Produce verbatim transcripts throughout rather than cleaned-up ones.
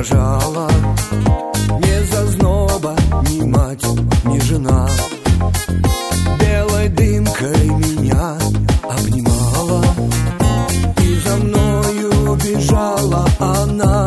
провожала. Не зазноба, ни мать, ни жена. Белой дымкой меня обнимала, и за мною бежала она.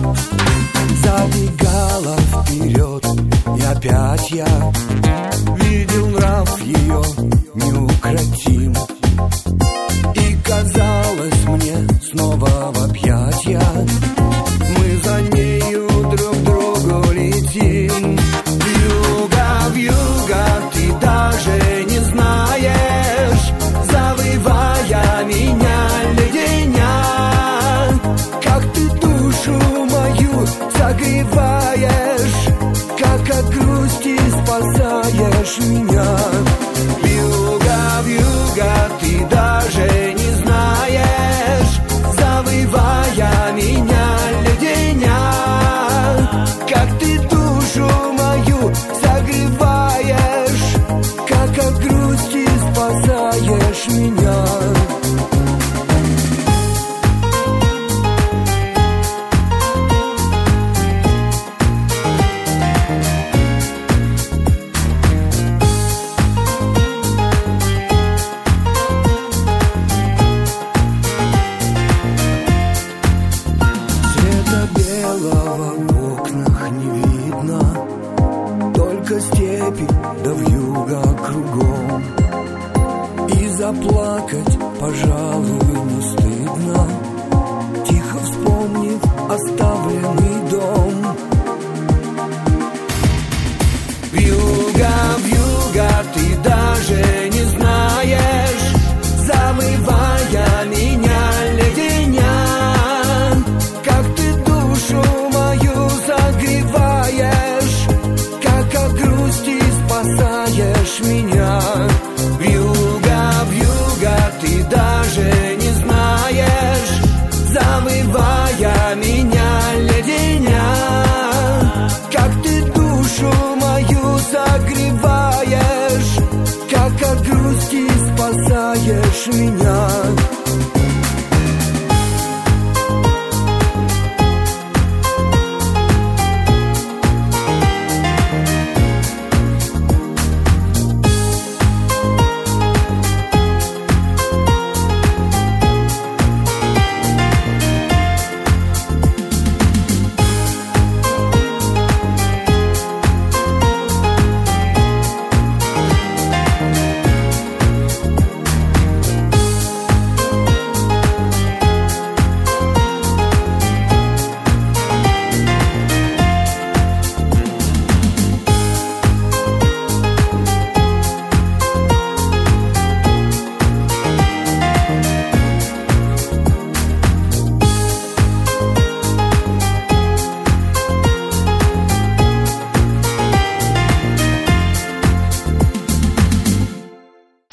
Забегала вперед, и опять я видел нрав ее неукротим. И казалось мне снова в объятья мы за нею друг к другу летим. Вьюга, вьюга, ты даже не знаешь, завывая меня леденя, как ты душу мою согреваешь, как от грусти спасаешь меня. Вьюга, вьюга, ты даже не знаешь, завывая меня леденя, как ты душу мою согреваешь, как от грусти спасаешь меня. Белого в окнах не видно, только степи да вьюга кругом. И заплакать, пожалуй, не стыдно, тихо вспомнив оставленный дом. Вьюга, вьюга, ты даже не знаешь, завывая меня леденя, как ты душу мою согреваешь, как от грусти спасаешь меня. Вьюга, вьюга, ты даже не знаешь, завывая меня леденя, как ты душу мою согреваешь, как от грусти спасаешь меня.